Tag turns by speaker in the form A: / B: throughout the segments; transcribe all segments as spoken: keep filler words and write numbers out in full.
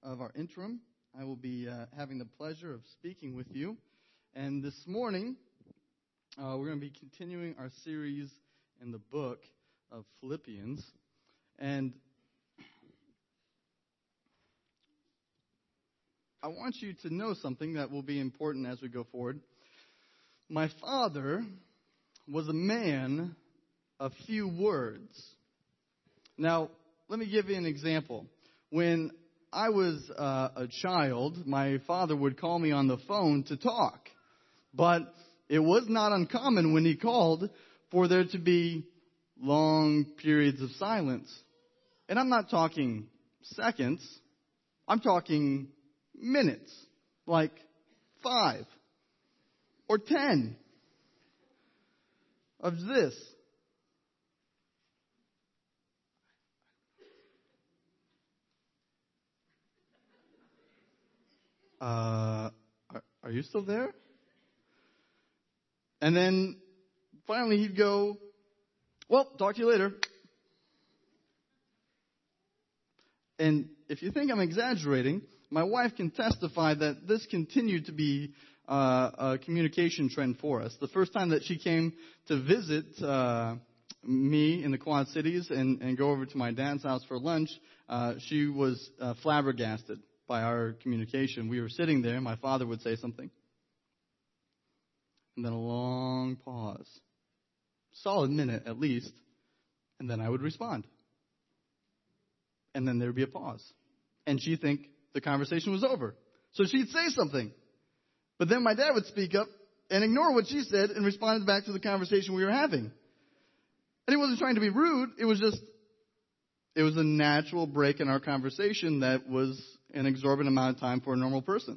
A: of our interim. I will be uh, having the pleasure of speaking with you. And this morning, uh, we're going to be continuing our series in the book of Philippians. And I want you to know something that will be important as we go forward. My father was a man of few words. Now, let me give you an example. When I was uh, a child, my father would call me on the phone to talk. But it was not uncommon when he called for there to be long periods of silence. And I'm not talking seconds. I'm talking minutes, like five or ten of this. Uh, are, are you still there? And then finally he'd go, well, talk to you later. And if you think I'm exaggerating, my wife can testify that this continued to be uh, a communication trend for us. The first time that she came to visit uh, me in the Quad Cities and, and go over to my dad's house for lunch, uh, she was uh, flabbergasted by our communication. We were sitting there, my father would say something, and then a long pause, solid minute at least, and then I would respond. And then there would be a pause. And she'd think the conversation was over. So she'd say something. But then my dad would speak up and ignore what she said and respond back to the conversation we were having. And he wasn't trying to be rude. It was just, it was a natural break in our conversation that was an exorbitant amount of time for a normal person.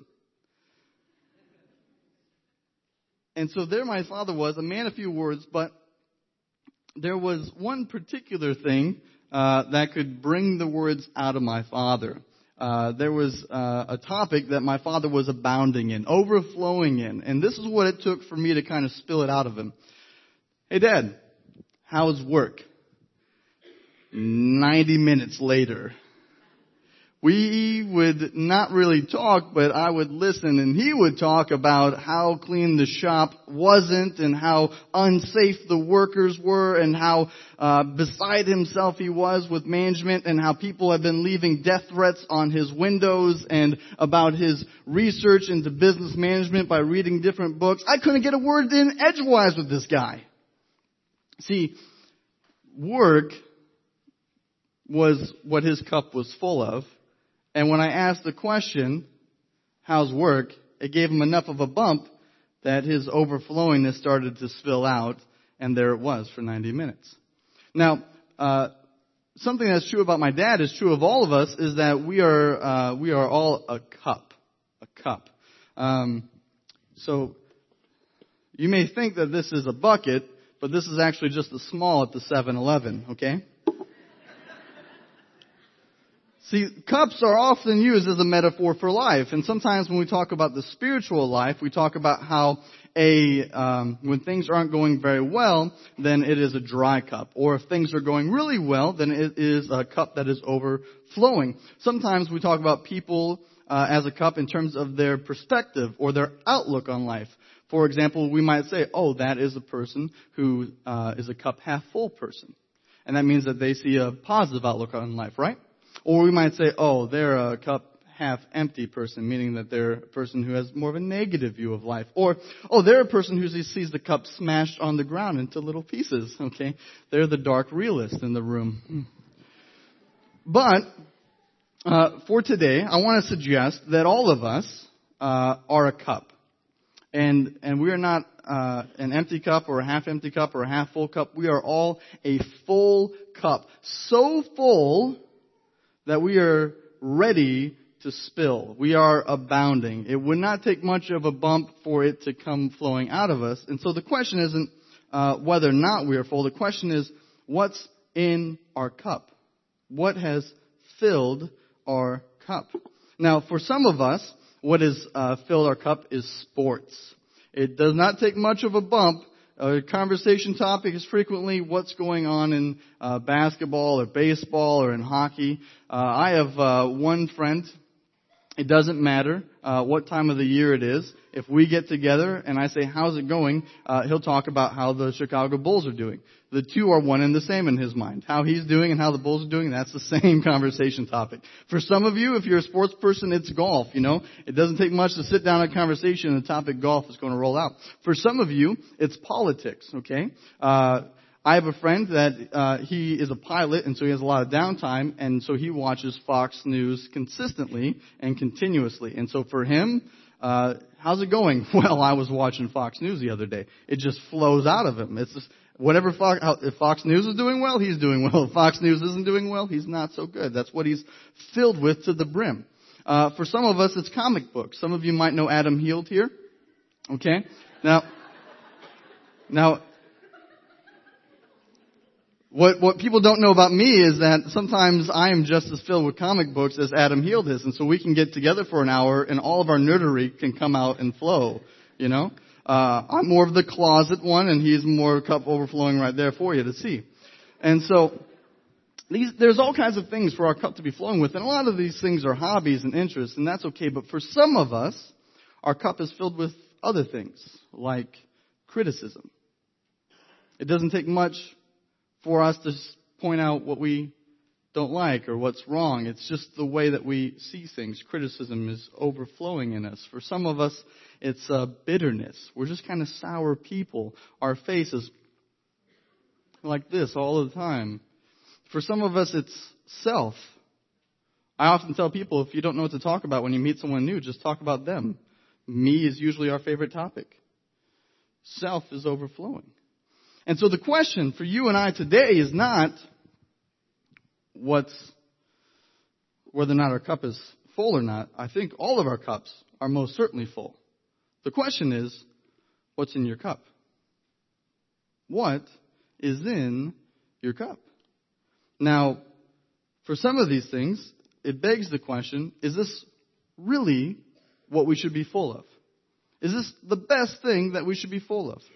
A: And so there my father was, a man of few words, but there was one particular thing uh, that could bring the words out of my father. Uh, there was uh, a topic that my father was abounding in, overflowing in. And this is what it took for me to kind of spill it out of him. Hey, Dad, how's work? ninety minutes later. We would not really talk, but I would listen, and he would talk about how clean the shop wasn't and how unsafe the workers were and how uh, beside himself he was with management and how people had been leaving death threats on his windows and about his research into business management by reading different books. I couldn't get a word in edgewise with this guy. See, work was what his cup was full of. And when I asked the question, how's work, it gave him enough of a bump that his overflowingness started to spill out, and there it was for ninety minutes. Now, uh, something that's true about my dad is true of all of us, is that we are uh, we are all a cup, a cup. Um, so you may think that this is a bucket, but this is actually just a small at the seven eleven, okay? See, cups are often used as a metaphor for life, and sometimes when we talk about the spiritual life, we talk about how a um, when things aren't going very well, then it is a dry cup, or if things are going really well, then it is a cup that is overflowing. Sometimes we talk about people uh, as a cup in terms of their perspective or their outlook on life. For example, we might say, "Oh, that is a person who uh, is a cup half full person," and that means that they see a positive outlook on life, right? Or we might say, oh, they're a cup half empty person, meaning that they're a person who has more of a negative view of life. Or, oh, they're a person who sees the cup smashed on the ground into little pieces, okay? They're the dark realist in the room. But, uh, for today, I want to suggest that all of us, uh, are a cup. And, and we are not, uh, an empty cup or a half empty cup or a half full cup. We are all a full cup. So full that we are ready to spill. We are abounding. It would not take much of a bump for it to come flowing out of us. And so the question isn't uh, whether or not we are full. The question is, what's in our cup? What has filled our cup? Now, for some of us, what has uh, filled our cup is sports. It does not take much of a bump. A conversation topic is frequently what's going on in uh, basketball or baseball or in hockey. Uh, I have uh, one friend It doesn't matter uh, what time of the year it is. If we get together and I say, how's it going? Uh, he'll talk about how the Chicago Bulls are doing. The two are one and the same in his mind. How he's doing and how the Bulls are doing, that's the same conversation topic. For some of you, if you're a sports person, it's golf, you know. It doesn't take much to sit down a conversation and the topic golf is going to roll out. For some of you, it's politics, okay? Uh, I have a friend that uh, he is a pilot, and so he has a lot of downtime, and so he watches Fox News consistently and continuously. And so for him, uh, how's it going? Well, I was watching Fox News the other day. It just flows out of him. It's just, whatever Fox, if Fox News is doing well, he's doing well. If Fox News isn't doing well, he's not so good. That's what he's filled with to the brim. Uh, for some of us, it's comic books. Some of you might know Adam Heald here. Okay? Now, now, What what people don't know about me is that sometimes I am just as filled with comic books as Adam Heald is. And so we can get together for an hour and all of our nerdery can come out and flow, you know. Uh, I'm more of the closet one and he's more cup overflowing right there for you to see. And so these, there's all kinds of things for our cup to be flowing with. And a lot of these things are hobbies and interests, and that's okay. But for some of us, our cup is filled with other things like criticism. It doesn't take much for us to point out what we don't like or what's wrong. It's just the way that we see things. Criticism is overflowing in us. For some of us, it's uh, bitterness. We're just kind of sour people. Our face is like this all the time. For some of us, it's self. I often tell people, if you don't know what to talk about when you meet someone new, just talk about them. Me is usually our favorite topic. Self is overflowing. And so the question for you and I today is not what's, whether or not our cup is full or not. I think all of our cups are most certainly full. The question is, what's in your cup? What is in your cup? Now, for some of these things, it begs the question, is this really what we should be full of? Is this the best thing that we should be full of?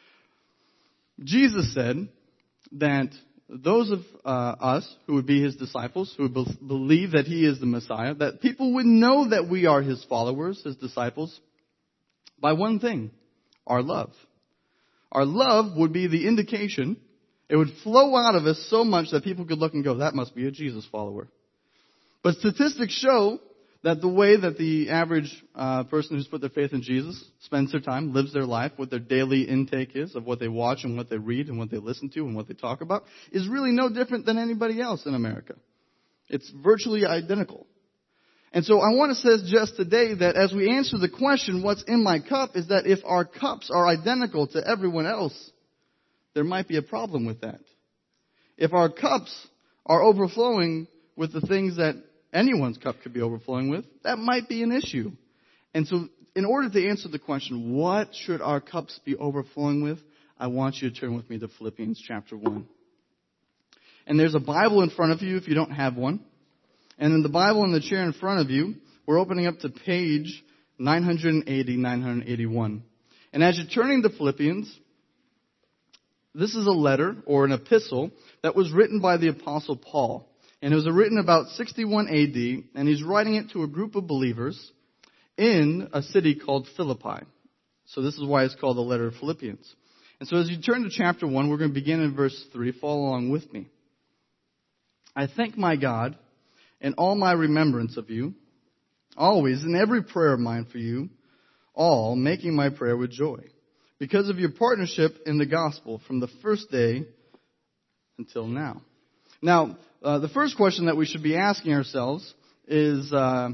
A: Jesus said that those of uh, us who would be his disciples, who would be- believe that he is the Messiah, that people would know that we are his followers, his disciples, by one thing, our love. Our love would be the indication. It would flow out of us so much that people could look and go, that must be a Jesus follower. But statistics show that the way that the average uh, person who's put their faith in Jesus spends their time, lives their life, what their daily intake is of what they watch and what they read and what they listen to and what they talk about, is really no different than anybody else in America. It's virtually identical. And so I want to suggest today that as we answer the question, what's in my cup, is that if our cups are identical to everyone else, there might be a problem with that. If our cups are overflowing with the things that anyone's cup could be overflowing with, that might be an issue. And so in order to answer the question, what should our cups be overflowing with, I want you to turn with me to Philippians chapter one. And there's a Bible in front of you if you don't have one. And in the Bible in the chair in front of you, we're opening up to page nine eighty, nine eighty-one. And as you're turning to Philippians, this is a letter or an epistle that was written by the Apostle Paul. And it was written about sixty-one A D, and he's writing it to a group of believers in a city called Philippi. So this is why it's called the letter of Philippians. And so as you turn to chapter one, we're going to begin in verse three. Follow along with me. I thank my God in all my remembrance of you, always in every prayer of mine for you, all making my prayer with joy, because of your partnership in the gospel from the first day until now. Now, uh, the first question that we should be asking ourselves is, uh,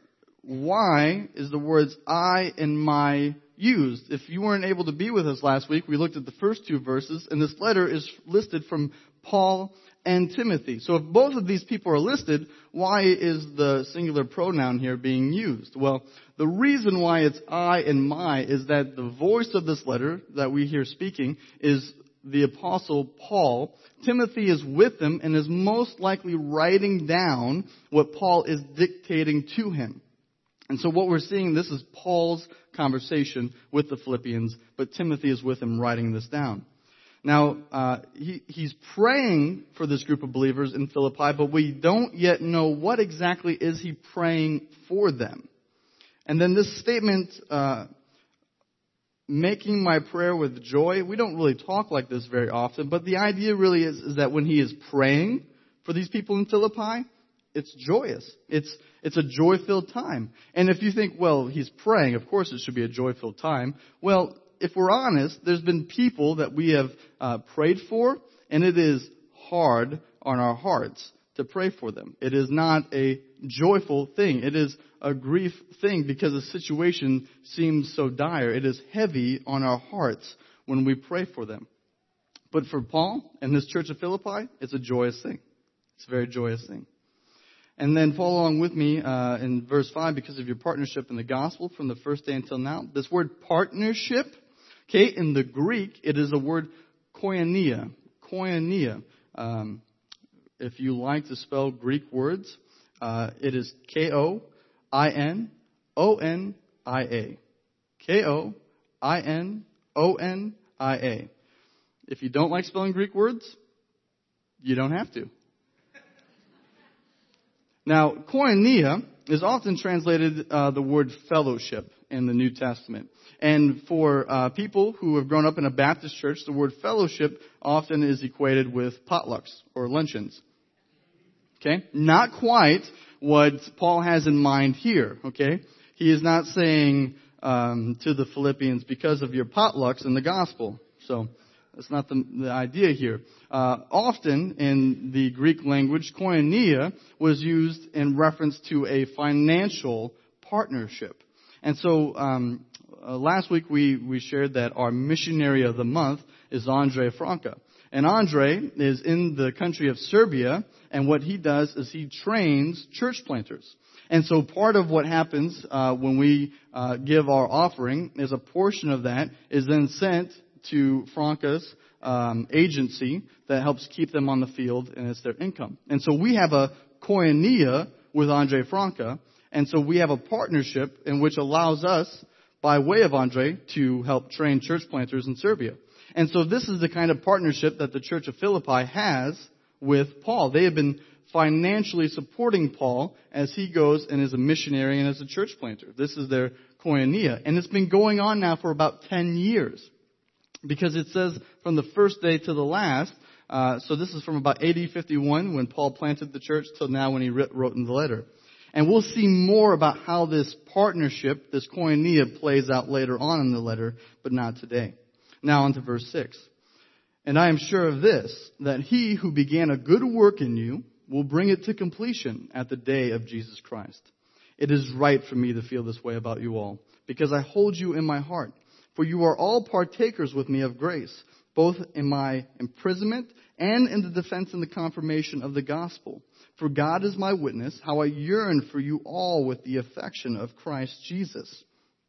A: why is the words I and my used? If you weren't able to be with us last week, we looked at the first two verses, and this letter is listed from Paul and Timothy. So if both of these people are listed, why is the singular pronoun here being used? Well, the reason why it's I and my is that the voice of this letter that we hear speaking is the Apostle Paul. Timothy is with him and is most likely writing down what Paul is dictating to him. And so what we're seeing, this is Paul's conversation with the Philippians, but Timothy is with him writing this down. Now, uh, he, he's praying for this group of believers in Philippi, but we don't yet know what exactly is he praying for them. And then this statement, uh, making my prayer with joy, we don't really talk like this very often, but the idea really is, is that when he is praying for these people in Philippi, it's joyous. It's it's a joy-filled time. And if you think, well, he's praying, of course it should be a joy-filled time. Well, if we're honest, there's been people that we have uh, prayed for, and it is hard on our hearts to pray for them. It is not a joyful thing. It is a grief thing because the situation seems so dire. It is heavy on our hearts when we pray for them. But for Paul and this church of Philippi, it's a joyous thing. It's a very joyous thing. And then follow along with me uh, in verse five, because of your partnership in the gospel from the first day until now. This word partnership, okay, in the Greek, it is a word koinonia. Koinonia. Um, if you like to spell Greek words, uh, it is K O I N O N I A. K O I N O N I A. If you don't like spelling Greek words, you don't have to. Now, koinonia is often translated uh, the word fellowship in the New Testament. And for uh, people who have grown up in a Baptist church, the word fellowship often is equated with potlucks or luncheons. Okay? Not quite what Paul has in mind here. Okay? He is not saying um, to the Philippians, because of your potlucks in the gospel. So, that's not the, the idea here. Uh, often in the Greek language, koinonia was used in reference to a financial partnership. And so um, uh, last week we, we shared that our missionary of the month is Andre Franca. And Andre is in the country of Serbia, and what he does is he trains church planters. And so part of what happens uh, when we uh, give our offering is a portion of that is then sent to Franca's um, agency that helps keep them on the field, and it's their income. And so we have a koinonia with Andre Franca, and so we have a partnership in which allows us, by way of Andre, to help train church planters in Serbia. And so this is the kind of partnership that the Church of Philippi has with Paul. They have been financially supporting Paul as he goes and is a missionary and as a church planter. This is their koinonia. And it's been going on now for about ten years. Because it says from the first day to the last, uh, so this is from about A D fifty-one when Paul planted the church till now when he wrote in the letter. And we'll see more about how this partnership, this koinonia, plays out later on in the letter, but not today. Now on to verse six. And I am sure of this, that he who began a good work in you will bring it to completion at the day of Jesus Christ. It is right for me to feel this way about you all, because I hold you in my heart. For you are all partakers with me of grace, both in my imprisonment and in the defense and the confirmation of the gospel. For God is my witness, how I yearn for you all with the affection of Christ Jesus.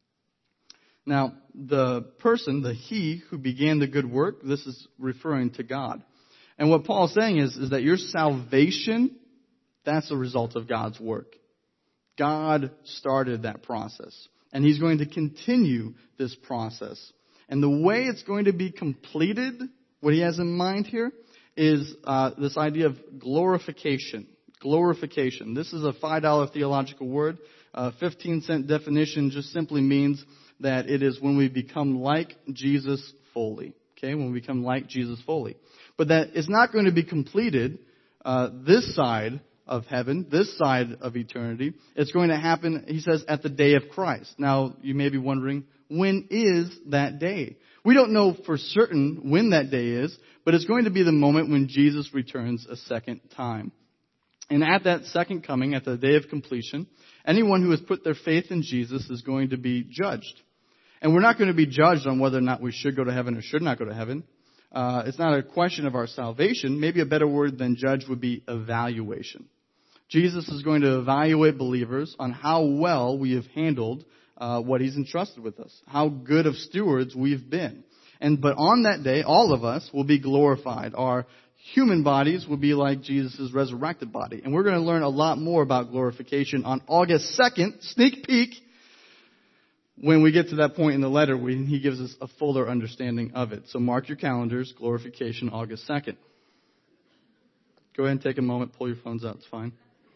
A: Now, the person, the he who began the good work, this is referring to God. And what Paul's saying is, is that your salvation, that's a result of God's work. God started that process. And he's going to continue this process. And the way it's going to be completed, what he has in mind here, is uh, this idea of glorification. Glorification. This is a five dollar theological word. Uh, fifteen cent definition just simply means that it is when we become like Jesus fully. Okay, when we become like Jesus fully. But that it's not going to be completed uh, this side of heaven, this side of eternity. It's going to happen, he says, at the day of Christ. Now, you may be wondering, when is that day? We don't know for certain when that day is, but it's going to be the moment when Jesus returns a second time. And at that second coming, at the day of completion, anyone who has put their faith in Jesus is going to be judged. And we're not going to be judged on whether or not we should go to heaven or should not go to heaven. Uh, it's not a question of our salvation. Maybe a better word than judge would be evaluation. Jesus is going to evaluate believers on how well we have handled uh, what he's entrusted with us, how good of stewards we've been. And but on that day, all of us will be glorified. Our human bodies will be like Jesus' resurrected body. And we're going to learn a lot more about glorification on August second, sneak peek, when we get to that point in the letter, we, he gives us a fuller understanding of it. So mark your calendars, glorification, August second. Go ahead and take a moment, pull your phones out, it's fine.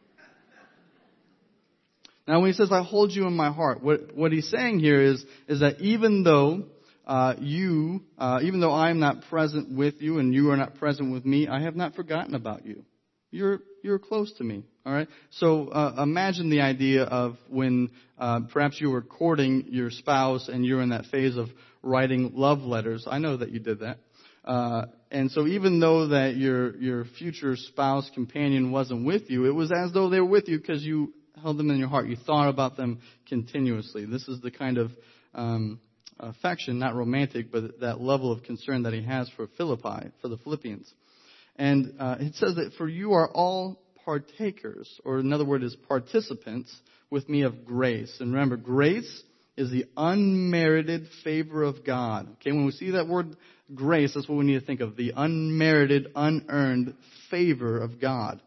A: Now when he says, I hold you in my heart, what, what he's saying here is, is that even though uh, you, uh, even though I am not present with you and you are not present with me, I have not forgotten about you. You're, you're close to me, all right? So uh, imagine the idea of when uh, perhaps you were courting your spouse and you're in that phase of writing love letters. I know that you did that. Uh, and so even though that your your future spouse, companion wasn't with you, it was as though they were with you because you held them in your heart. You thought about them continuously. This is the kind of um, affection, not romantic, but that level of concern that he has for Philippi, for the Philippians. And uh, it says that for you are all partakers, or another word is participants, with me of grace. And remember, grace is the unmerited favor of God. Okay, when we see that word grace, that's what we need to think of, the unmerited, unearned favor of God.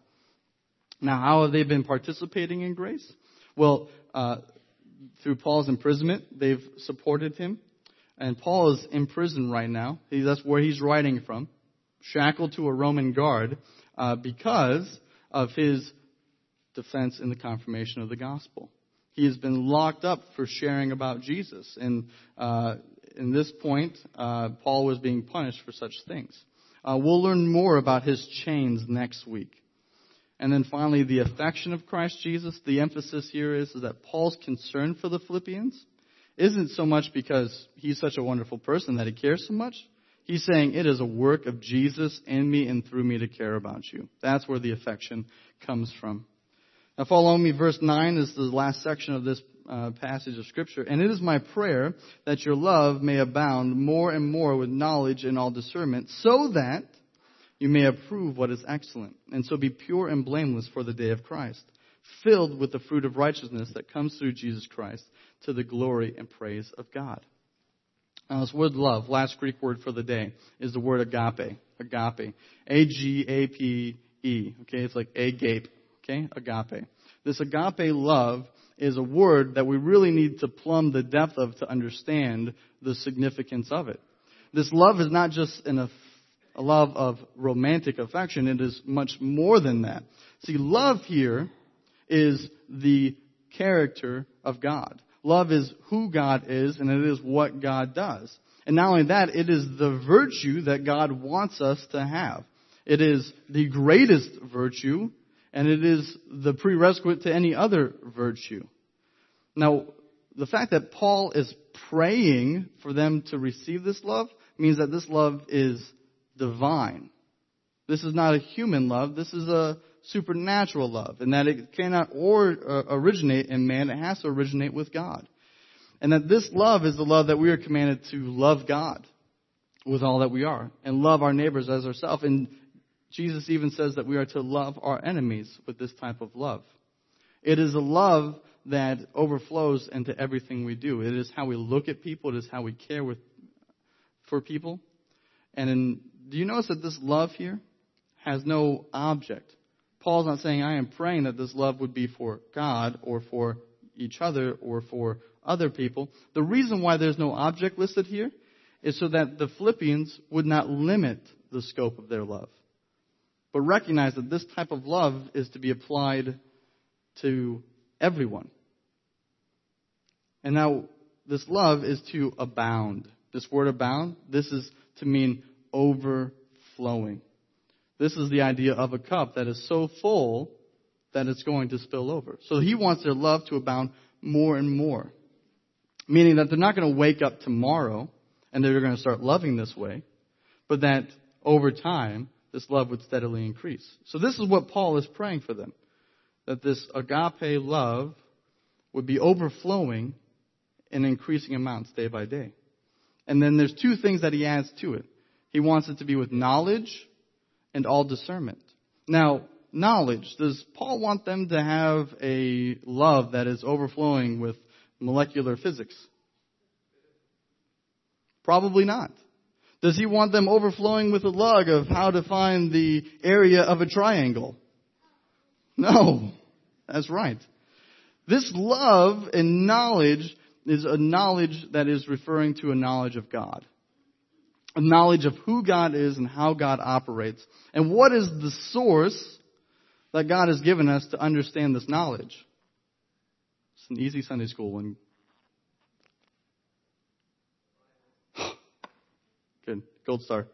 A: Now, how have they been participating in grace? Well, uh, through Paul's imprisonment, they've supported him. And Paul is in prison right now. He, that's where he's writing from, shackled to a Roman guard uh, because of his defense in the confirmation of the gospel. He has been locked up for sharing about Jesus. And uh, in this point, uh, Paul was being punished for such things. Uh, we'll learn more about his chains next week. And then finally, the affection of Christ Jesus. The emphasis here is, is that Paul's concern for the Philippians isn't so much because he's such a wonderful person that he cares so much. He's saying it is a work of Jesus in me and through me to care about you. That's where the affection comes from. Now follow me. Verse nine is the last section of this uh, passage of Scripture. And it is my prayer that your love may abound more and more with knowledge and all discernment, so that you may approve what is excellent, and so be pure and blameless for the day of Christ, filled with the fruit of righteousness that comes through Jesus Christ to the glory and praise of God. Now this word love, last Greek word for the day, is the word agape. Agape. A G A P E. Okay, it's like agape. Okay, agape. This agape love is a word that we really need to plumb the depth of to understand the significance of it. This love is not just an, a love of romantic affection. It is much more than that. See, love here is the character of God. Love is who God is, and it is what God does. And not only that, it is the virtue that God wants us to have. It is the greatest virtue, and it is the prerequisite to any other virtue. Now, the fact that Paul is praying for them to receive this love means that this love is divine. This is not a human love. This is a supernatural love, and that it cannot or, uh, originate in man. It has to originate with God. And that this love is the love that we are commanded to love God with all that we are and love our neighbors as ourselves. And Jesus even says that we are to love our enemies with this type of love. It is a love that overflows into everything we do. It is how we look at people. It is how we care with, for people. And in, do you notice that this love here has no object? Paul's not saying, I am praying that this love would be for God or for each other or for other people. The reason why there's no object listed here is so that the Philippians would not limit the scope of their love, but recognize that this type of love is to be applied to everyone. And now, this love is to abound. This word abound, this is to mean overflowing. This is the idea of a cup that is so full that it's going to spill over. So he wants their love to abound more and more. Meaning that they're not going to wake up tomorrow and they're going to start loving this way, but that over time, this love would steadily increase. So this is what Paul is praying for them. That this agape love would be overflowing in increasing amounts day by day. And then there's two things that he adds to it. He wants it to be with knowledge and all discernment. Now, knowledge. Does Paul want them to have a love that is overflowing with molecular physics? Probably not. Does he want them overflowing with a log of how to find the area of a triangle? No, that's right. This love and knowledge is a knowledge that is referring to a knowledge of God. A knowledge of who God is and how God operates. And what is the source that God has given us to understand this knowledge? It's an easy Sunday school one. Good. Gold star.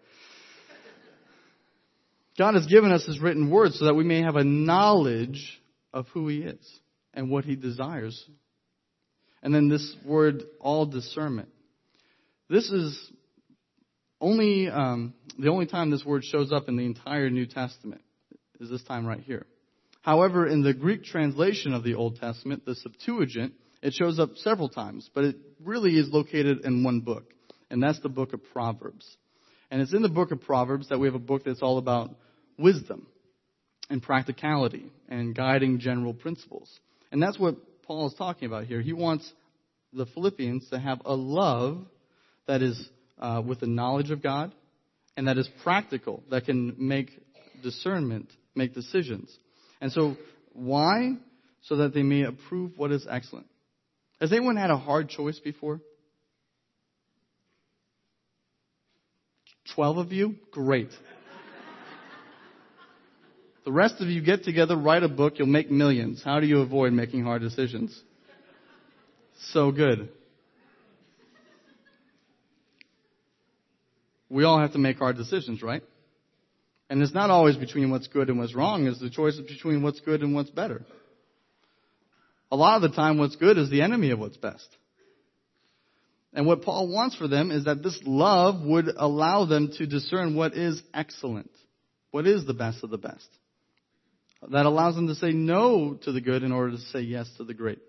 A: God has given us His written word so that we may have a knowledge of who He is and what He desires. And then this word, all discernment. This is only um, the only time this word shows up in the entire New Testament is this time right here. However, in the Greek translation of the Old Testament, the Septuagint, it shows up several times, but it really is located in one book, and that's the book of Proverbs. And it's in the book of Proverbs that we have a book that's all about wisdom and practicality and guiding general principles. And that's what Paul is talking about here. He wants the Philippians to have a love that is uh, with the knowledge of God and that is practical, that can make discernment, make decisions. And so, why? So that they may approve what is excellent. Has anyone had a hard choice before? Twelve of you? Great. The rest of you get together, write a book, you'll make millions. How do you avoid making hard decisions? So good. We all have to make hard decisions, right? And it's not always between what's good and what's wrong. It's the choice between what's good and what's better. A lot of the time, what's good is the enemy of what's best. And what Paul wants for them is that this love would allow them to discern what is excellent, what is the best of the best. That allows them to say no to the good in order to say yes to the great.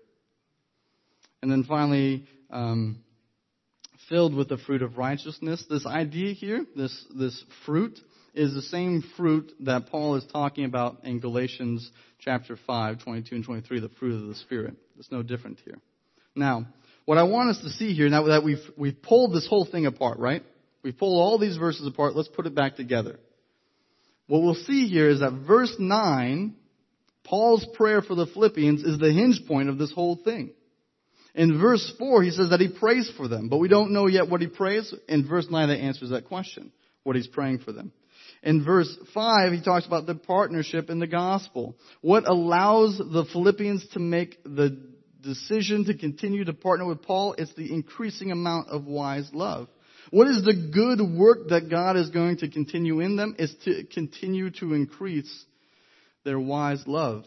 A: And then finally, um, filled with the fruit of righteousness. This idea here, this this fruit, is the same fruit that Paul is talking about in Galatians chapter five, twenty-two and twenty-three, the fruit of the Spirit. It's no different here. Now, what I want us to see here, now that we've we've pulled this whole thing apart, right? We've pulled all these verses apart. Let's put it back together. What we'll see here is that verse nine, Paul's prayer for the Philippians, is the hinge point of this whole thing. In verse four, he says that he prays for them, but we don't know yet what he prays. In verse nine, that answers that question, what he's praying for them. In verse five, he talks about the partnership in the gospel. What allows the Philippians to make the decision to continue to partner with Paul? It's the increasing amount of wise love. What is the good work that God is going to continue in them? Is to continue to increase their wise love.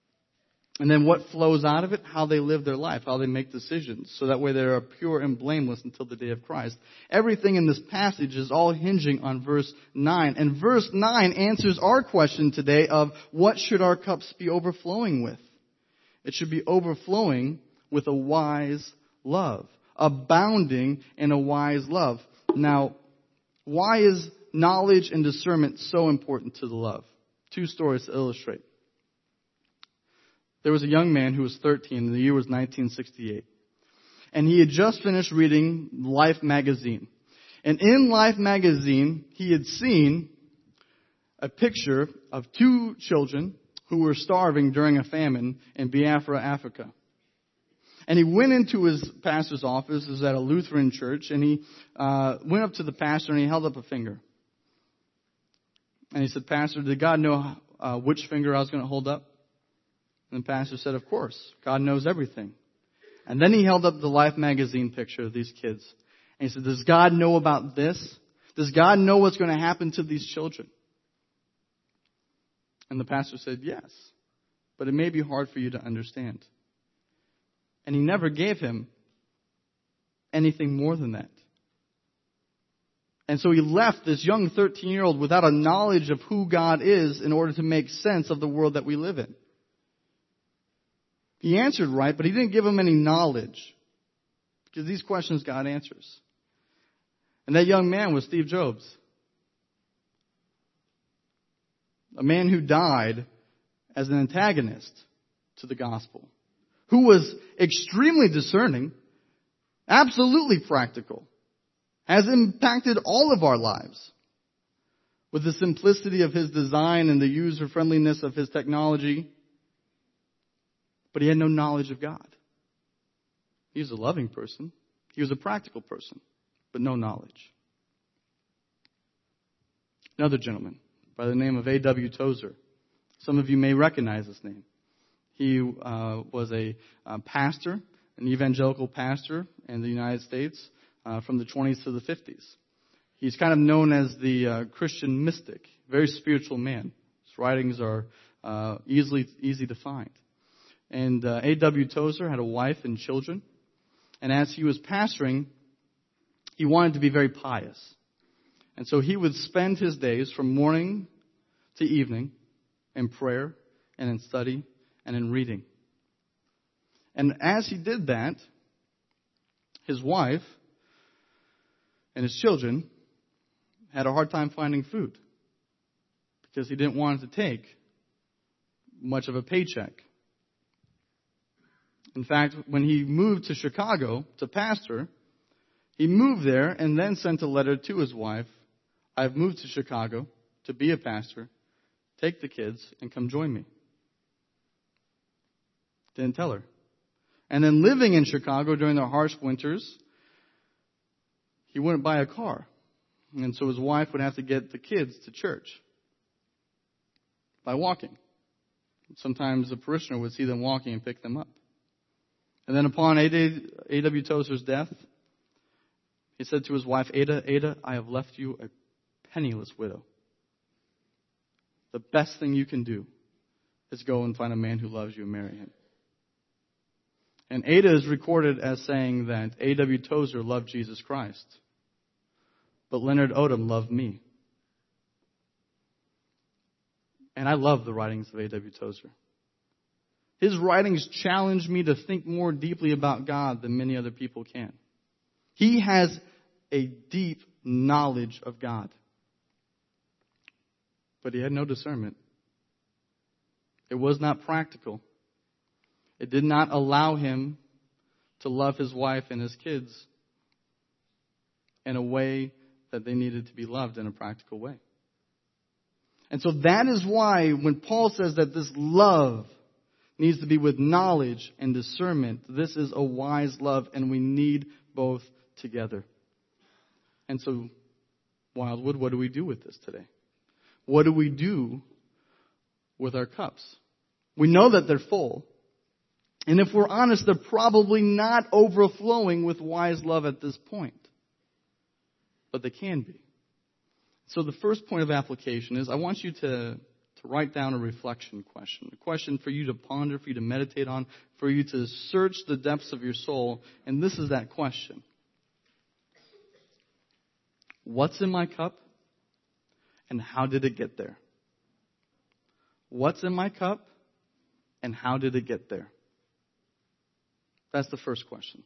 A: And then what flows out of it? How they live their life, how they make decisions. So that way they are pure and blameless until the day of Christ. Everything in this passage is all hinging on verse nine. And verse nine answers our question today of what should our cups be overflowing with? It should be overflowing with a wise love. Abounding in a wise love. Now, why is knowledge and discernment so important to the love? Two stories to illustrate. There was a young man who was thirteen, and the year was nineteen sixty-eight. And he had just finished reading Life magazine. And in Life magazine, he had seen a picture of two children who were starving during a famine in Biafra, Africa. And he went into his pastor's office. It was at a Lutheran church. And he uh, went up to the pastor and he held up a finger. And he said, "Pastor, did God know uh, which finger I was going to hold up?" And the pastor said, "Of course. God knows everything." And then he held up the Life magazine picture of these kids. And he said, "Does God know about this? Does God know what's going to happen to these children?" And the pastor said, "Yes. But it may be hard for you to understand." And he never gave him anything more than that. And so he left this young thirteen-year-old without a knowledge of who God is in order to make sense of the world that we live in. He answered right, but he didn't give him any knowledge. Because these questions God answers. And that young man was Steve Jobs. A man who died as an antagonist to the gospel. Who was extremely discerning, absolutely practical, has impacted all of our lives with the simplicity of his design and the user-friendliness of his technology. But he had no knowledge of God. He was a loving person. He was a practical person, but no knowledge. Another gentleman by the name of A W Tozer. Some of you may recognize his name. He uh, was a uh, pastor, an evangelical pastor in the United States uh, from the twenties to the fifties. He's kind of known as the uh, Christian mystic, very spiritual man. His writings are uh, easily easy to find. And uh, A W Tozer had a wife and children. And as he was pastoring, he wanted to be very pious. And so he would spend his days from morning to evening in prayer and in study and in reading. And as he did that, his wife and his children had a hard time finding food because he didn't want to take much of a paycheck. In fact, when he moved to Chicago to pastor, he moved there and then sent a letter to his wife. I've moved to Chicago to be a pastor. Take the kids and come join me. Didn't tell her. And then living in Chicago during the harsh winters, he wouldn't buy a car. And so his wife would have to get the kids to church by walking. Sometimes the parishioner would see them walking and pick them up. And then upon A W Tozer's death, he said to his wife, Ada, Ada, I have left you a penniless widow. The best thing you can do is go and find a man who loves you and marry him. And Ada is recorded as saying that A W Tozer loved Jesus Christ, but Leonard Odom loved me. And I love the writings of A W Tozer. His writings challenge me to think more deeply about God than many other people can. He has a deep knowledge of God. But he had no discernment. It was not practical. It did not allow him to love his wife and his kids in a way that they needed to be loved in a practical way. And so that is why when Paul says that this love needs to be with knowledge and discernment, this is a wise love, and we need both together. And so, Wildwood, what do we do with this today? What do we do with our cups? We know that they're full. And if we're honest, they're probably not overflowing with wise love at this point. But they can be. So the first point of application is I want you to, to write down a reflection question. A question for you to ponder, for you to meditate on, for you to search the depths of your soul. And this is that question. What's in my cup? And how did it get there? What's in my cup? And how did it get there? That's the first question.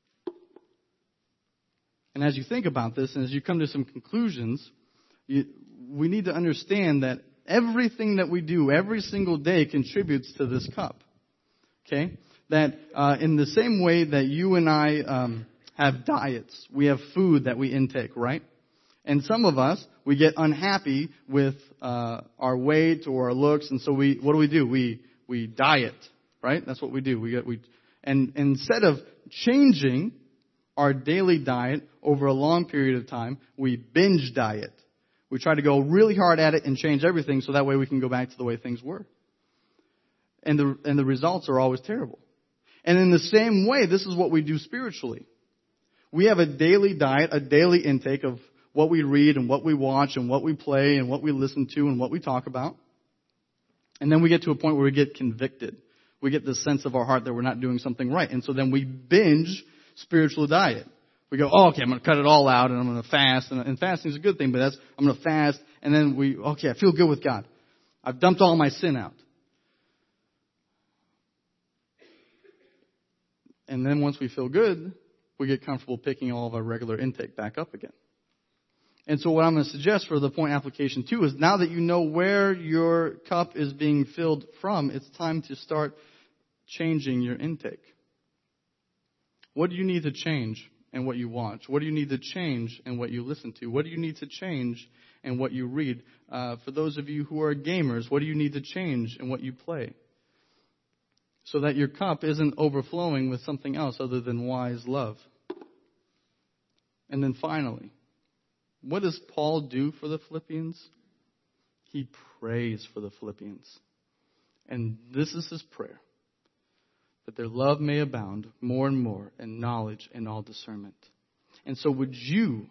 A: And as you think about this, and as you come to some conclusions, you, we need to understand that everything that we do every single day contributes to this cup. Okay? That uh, in the same way that you and I um, have diets, we have food that we intake, right? And some of us, we get unhappy with uh, our weight or our looks, and so we, what do we do? We we diet, right? That's what we do. We get we, and, and instead of changing our daily diet over a long period of time, we binge diet. We try to go really hard at it and change everything, so that way we can go back to the way things were. And the and the results are always terrible. And in the same way, this is what we do spiritually. We have a daily diet, a daily intake of what we read and what we watch and what we play and what we listen to and what we talk about. And then we get to a point where we get convicted. We get this sense of our heart that we're not doing something right. And so then we binge spiritual diet. We go, oh, okay, I'm going to cut it all out and I'm going to fast. And, and fasting is a good thing, but that's, I'm going to fast. And then we, okay, I feel good with God. I've dumped all my sin out. And then once we feel good, we get comfortable picking all of our regular intake back up again. And so what I'm going to suggest for the point application two is now that you know where your cup is being filled from, it's time to start changing your intake. What do you need to change in what you watch? What do you need to change in what you listen to? What do you need to change in what you read? Uh, for those of you who are gamers, what do you need to change in what you play? so that your cup isn't overflowing with something else other than wise love. And then finally, what does Paul do for the Philippians? He prays for the Philippians. And this is his prayer, that their love may abound more and more in knowledge and all discernment. And so would you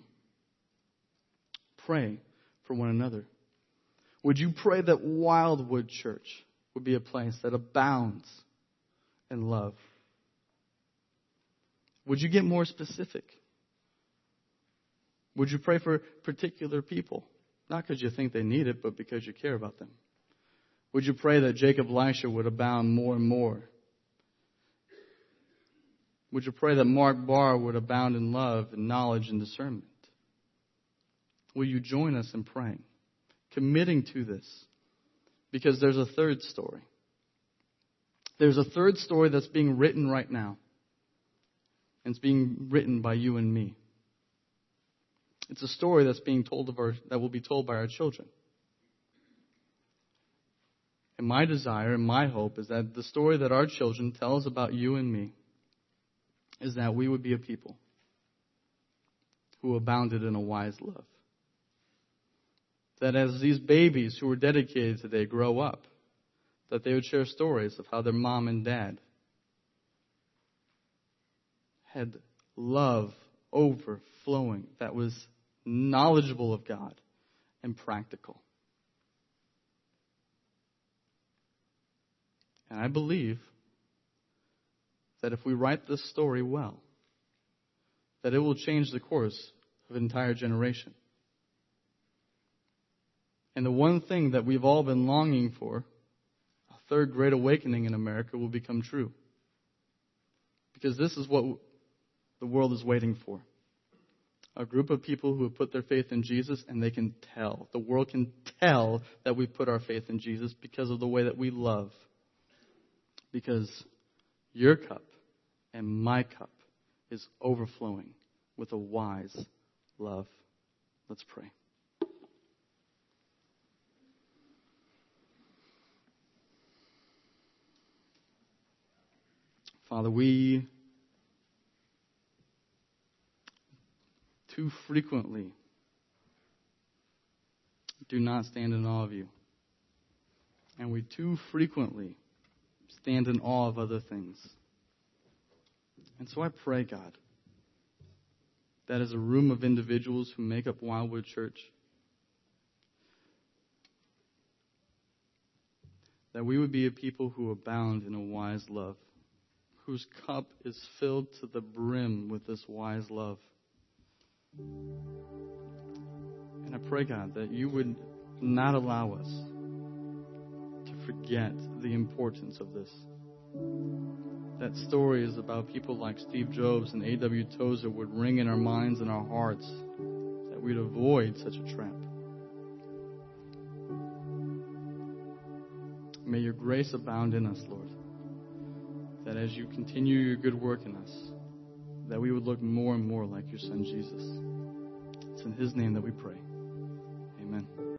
A: pray for one another? Would you pray that Wildwood Church would be a place that abounds in love? Would you get more specific? Would you pray for particular people? Not because you think they need it, but because you care about them. Would you pray that Jacob Elisha would abound more and more? Would you pray that Mark Barr would abound in love and knowledge and discernment? Will you join us in praying, committing to this? Because there's a third story. There's a third story that's being written right now. And it's being written by you and me. It's a story that's being told of our, that will be told by our children. And my desire and my hope is that the story that our children tell us about you and me is that we would be a people who abounded in a wise love. That as these babies who were dedicated today grow up, that they would share stories of how their mom and dad had love overflowing that was knowledgeable of God and practical. And I believe that if we write this story well, that it will change the course of an entire generation. And the one thing that we've all been longing for, a third great awakening in America, will become true. Because this is what the world is waiting for. A group of people who have put their faith in Jesus, and they can tell. The world can tell that we've put our faith in Jesus because of the way that we love. Because your cup and my cup is overflowing with a wise love. Let's pray. Father, we too frequently do not stand in awe of you. And we too frequently stand in awe of other things. And so I pray, God, that as a room of individuals who make up Wildwood Church, that we would be a people who abound in a wise love, whose cup is filled to the brim with this wise love. And I pray, God, that you would not allow us to forget the importance of this. That stories about people like Steve Jobs and A W Tozer would ring in our minds and our hearts, that we'd avoid such a trap. May your grace abound in us, Lord, that as you continue your good work in us, that we would look more and more like your Son, Jesus. It's in his name that we pray. Amen.